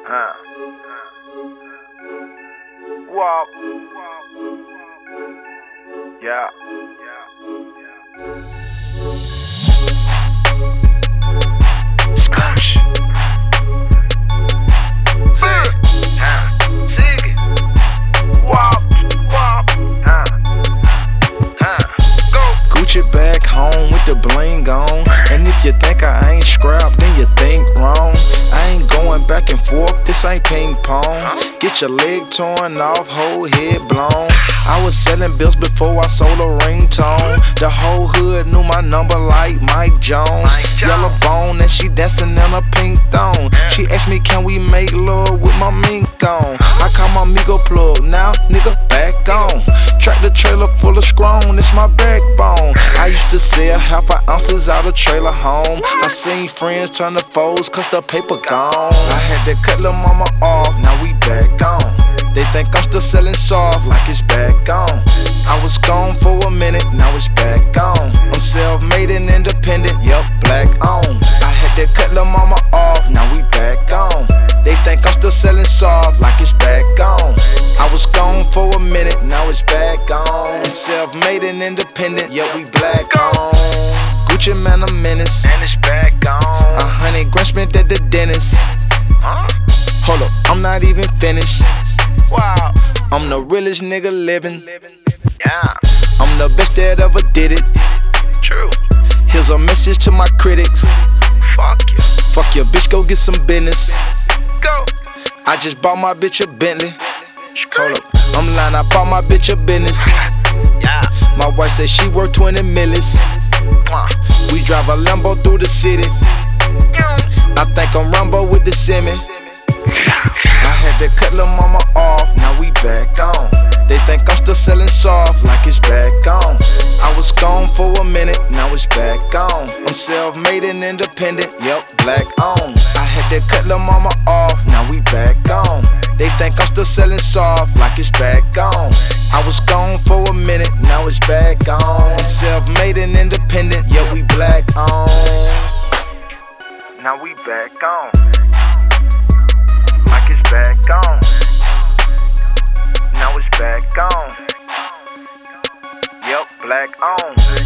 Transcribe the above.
Wop. Yeah. Scotch. Sig. Wop. Wop. Go. Gucci back home with the bling on. And if you think I ain't scrapped, then you think wrong. I ain't going back and forth, this ain't ping pong. Get your leg torn off, whole head blown. I was selling bills before I sold a ringtone. The whole hood knew my number like Mike Jones. Yellow bone and she dancing in a pink thong. She asked me, can we make love with my mink on? I call my Migo plug, now nigga back on. Tractor trailer full of scrone, it's my backbone. I used to sell half an ounces out of trailer home. I seen friends turn to foes cause the paper gone. I had to cut lil' mama off, now we back on. They think I'm still selling soft like it's back on. I was gone for a minute, now it's back on. I'm self-made and independent, yup, black on. I had to cut lil' mama off, now we back on. They think I'm still selling soft like it's back on. I was gone for a minute, now it's back on. I'm self-made and independent, yeah, we black on. Gucci man, a menace, And it's back on. 100 grand spent at the dentist. Hold up, I'm not even finished. Wow. I'm the realest nigga living. Yeah. I'm the best that ever did it. True. Here's a message to my critics. Fuck you. Fuck your bitch, go get some business. Go. I just bought my bitch a Bentley. Hold up, I'm lying, I bought my bitch a business. Yeah. My wife said she worth 20 millies. We drive a Lambo through the city. I think I'm Rambo with the semi. I had to cut lil' mama off, now we back on. They think I'm still selling soft like it's back on. I was gone for a minute, now it's back on. I'm self-made and independent, yup, black on. I had to cut lil' mama off, now we back on. They think I'm still selling soft like it's back on. I was gone for a minute, now it's back on. I'm self-made and independent, yeah, we black on. Now we back on. Like it's back on. Now it's back on. Yup, black on.